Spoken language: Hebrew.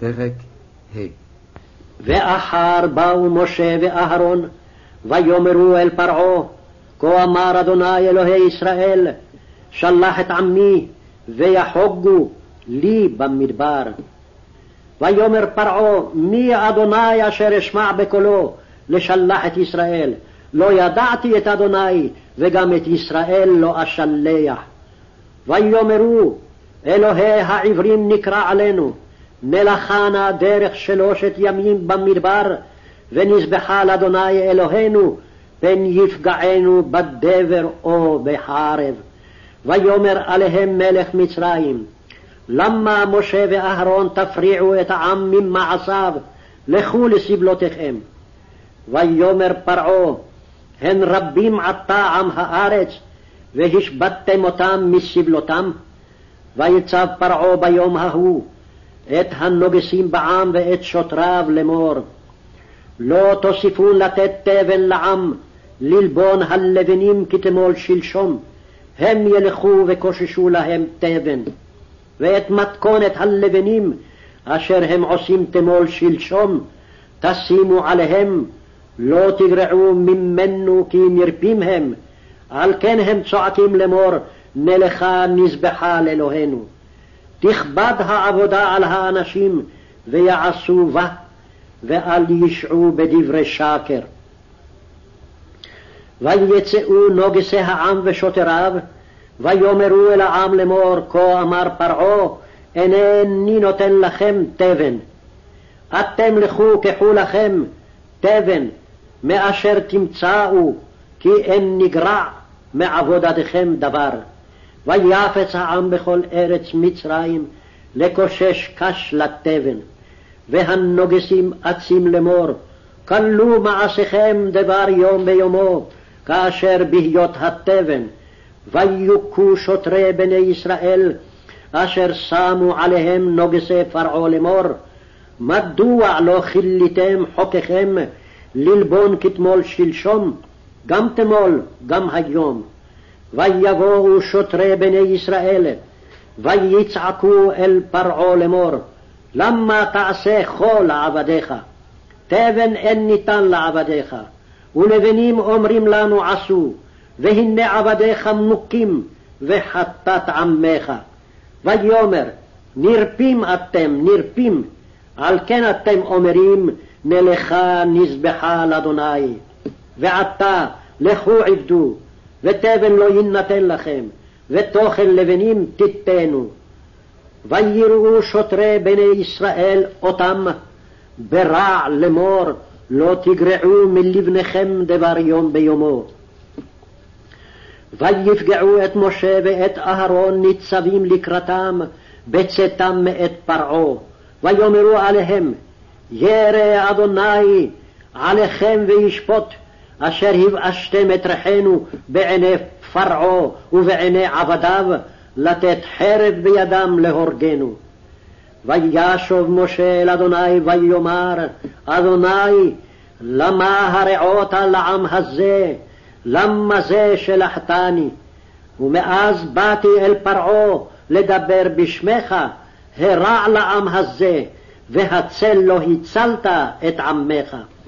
פרק ה'. ואחר באו משה ואהרון ויאמרו אל פרעה, כה אמר אדוני אלוהי ישראל, שלח את עמי ויחוגו לי במדבר. ויאמר פרעה, מי אדוני אשר אשמע בקולו לשלח את ישראל? לא ידעתי את אדוני וגם את ישראל לא אשלח. ויאמרו, אלוהי העברים נקרא עלינו, מלאכה נא דרך 3 ימים במדבר, ונזבחה לאדוני אלוהינו, פן יפגענו בדבר או בחרב. ויאמר עליהם מלך מצרים, למה משה ואהרון תפריעו את העם ממעשיו? לכו לסבלותיכם. ויאמר פרעה, הן רבים עתה עם הארץ, והשבתתם אותם מסבלותם? ויצב פרעה ביום ההוא את הנוגסים בעם ואת שוטריו לאמור, לא תוסיפו לתת תבן לעם, ללבון הלבנים כתמול שלשום, הם ילכו וקוששו להם תבן. ואת מתכונת הלבנים אשר הם עושים תמול שלשום תשימו עליהם, לא תגרעו ממנו כי נרפים הם. על כן הם צועקים לאמור, נלכה נזבחה לאלוהינו. תכבד העבודה על האנשים ויעשו בה, ואל ישעו בדברי שקר. ויצאו נוגסי העם ושוטריו, ויאמרו אל העם לאמור, כה אמר פרעה, אינני נותן לכם תבן. אתם לכו קחו לכם תבן מאשר תמצאו, כי אין נגרע מעבודתכם דבר. ויפץ העם בכל ארץ מצרים לקושש קש לתבן. והנוגסים אצים לאמור, כלו מעשיכם דבר יום ביומו, כאשר בהיות התבן. ויוכו שוטרי בני ישראל אשר שמו עליהם נוגסי פרעה לאמור, מדוע לא חיליתם חוקיכם ללבון כתמול שלשום, גם תמול גם היום? ויבואו שוטרי בני ישראל ויצעקו אל פרעה לאמור, למה תעשה כה לעבדיך? תבן אין ניתן לעבדיך, ולבנים אומרים לנו עשו, והנה עבדיך מוכים וחטאת עמך. ויאמר, נרפים אתם, נרפים, על כן אתם אומרים, נלכה נזבחה לאדוני. ועתה לכו עבדו, ותבן לא יינתן לכם, ותאכל לבנים תיתנו. ויראו שוטרי בני ישראל אותם ברע לאמור, לא תגרעו מלבניכם דבר יום ביומו. ויפגעו את משה ואת אהרון ניצבים לקראתם בצאתם מאת פרעה. ויאמרו עליהם, ירא אדוני עליכם וישפוט, אשר הבאשתם את ריחנו בעיני פרעה ובעיני עבדיו, לתת חרב בידם להורגנו. וישוב משה אל אדוני ויאמר, אדוני, למה הרעות לעם הזה? למה זה שלחתני? ומאז באתי אל פרעה לדבר בשמך, הרע לעם הזה, והצל לא הצלת את עמך.